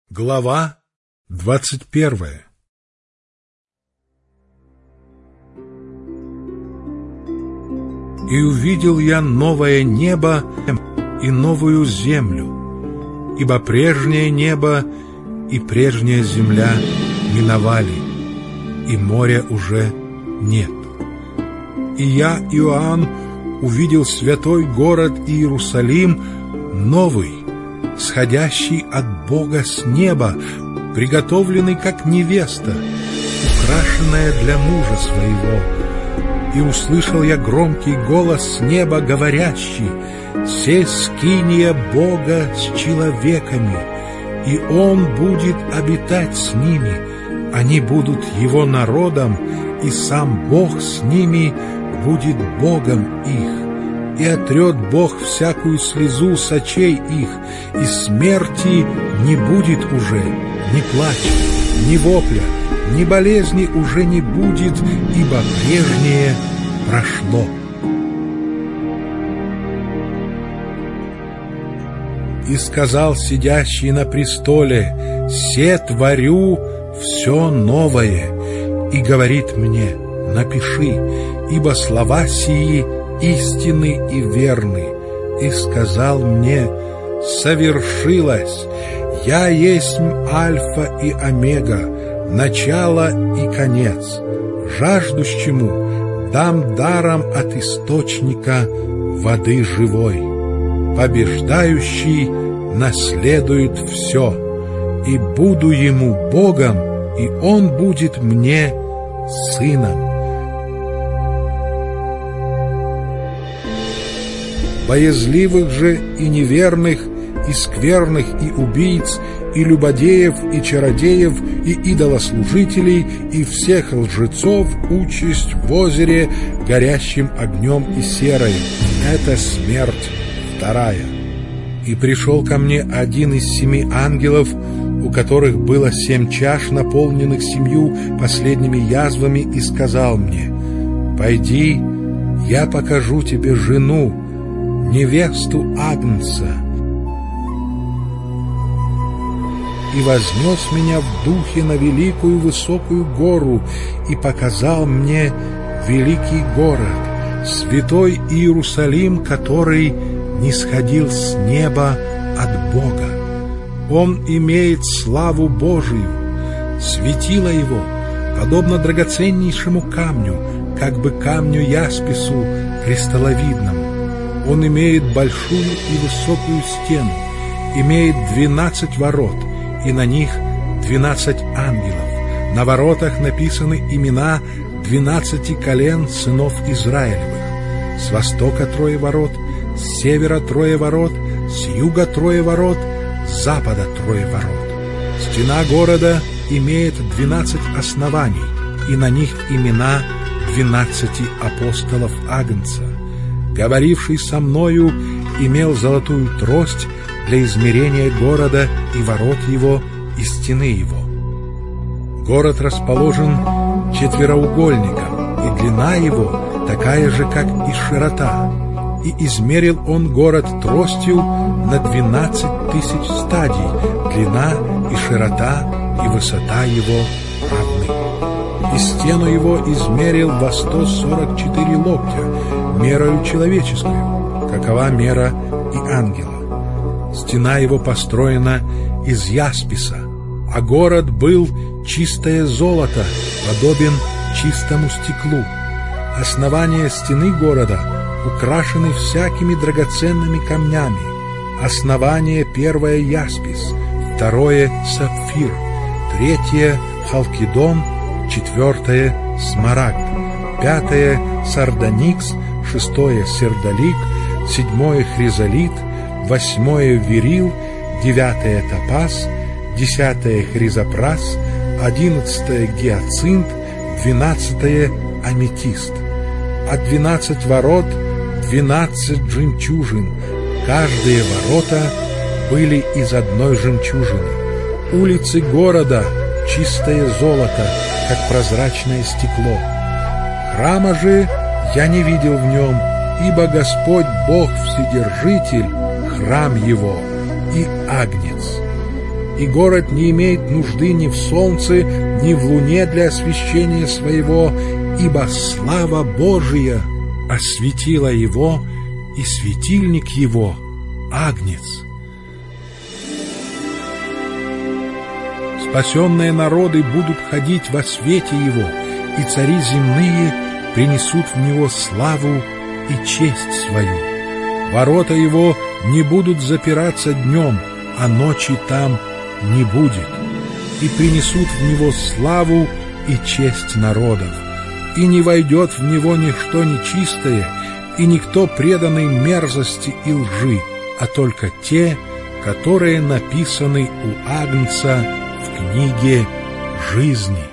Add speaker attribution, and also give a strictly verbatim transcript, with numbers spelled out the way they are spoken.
Speaker 1: Глава двадцать первая. И увидел я новое небо и новую землю, ибо прежнее небо и прежняя земля миновали, и моря уже нет. И я, Иоанн, увидел святой город Иерусалим, новый, сходящий от Бога с неба, приготовленный как невеста, украшенная для мужа своего. И услышал я громкий голос с неба, говорящий: «Се скиния Бога с человеками, и Он будет обитать с ними, они будут Его народом, и сам Бог с ними будет Богом их. И отрет Бог всякую слезу с очей их, и смерти не будет уже, ни плача, ни вопля, ни болезни уже не будет, ибо прежнее прошло». И сказал сидящий на престоле: «Се творю все новое», и говорит мне: «Напиши, ибо слова сии истинны и верны». И сказал мне: «Совершилось, я есть Альфа и Омега, начало и конец. Жаждущему дам даром от источника воды живой. Побеждающий наследует все, и буду ему Богом, и он будет мне сыном. Боязливых же и неверных, и скверных, и убийц, и любодеев, и чародеев, и идолослужителей, и всех лжецов участь в озере, горящим огнем и серой. Это смерть вторая. И пришел ко мне один из семи ангелов, у которых было семь чаш, наполненных семью последними язвами, и сказал мне: «Пойди, я покажу тебе жену, невесту Агнца». И вознес меня в духе на великую высокую гору, и показал мне великий город, святой Иерусалим, который нисходил с неба от Бога. Он имеет славу Божию, светило его подобно драгоценнейшему камню, как бы камню яспису кристалловидному. Он имеет большую и высокую стену, имеет двенадцать ворот, и на них двенадцать ангелов. На воротах написаны имена двенадцати колен сынов Израилевых. С востока трое ворот, с севера трое ворот, с юга трое ворот, с запада трое ворот. Стена города имеет двенадцать оснований, и на них имена двенадцати апостолов Агнца. Говоривший со мною имел золотую трость для измерения города и ворот его, и стены его. Город расположен четвероугольником, и длина его такая же, как и широта. И измерил он город тростью на двенадцать тысяч стадий, длина и широта и высота его равны. И стену его измерил во сто сорок четыре локтя, мерою человеческую, какова мера и ангела. Стена его построена из ясписа, а город был чистое золото, подобен чистому стеклу. Основания стены города украшены всякими драгоценными камнями. Основание первое — яспис, второе — сапфир, третье — халкидон, четвертое — смарагд, пятое — сардоникс, шестое — сердолик, седьмое — хризолит, восьмое — верил, девятое — топаз, десятое — хризопрас, одиннадцатое — гиацинт, двенадцатое — аметист. А двенадцать ворот — двенадцать жемчужин, каждые ворота были из одной жемчужины. Улицы города — чистое золото, как прозрачное стекло. Храма же я не видел в нем, ибо Господь Бог Вседержитель — храм его, и Агнец. и город не имеет нужды ни в солнце, ни в луне для освещения своего, ибо слава Божия осветила его, и светильник его — Агнец. Спасенные народы будут ходить во свете его, и цари земные принесут в него славу и честь свою. Ворота его не будут запираться днем, а ночи там не будет. И принесут в него славу и честь народов. И не войдет в него ничто нечистое, и никто преданный мерзости и лжи, а только те, которые написаны у Агнца в книге жизни.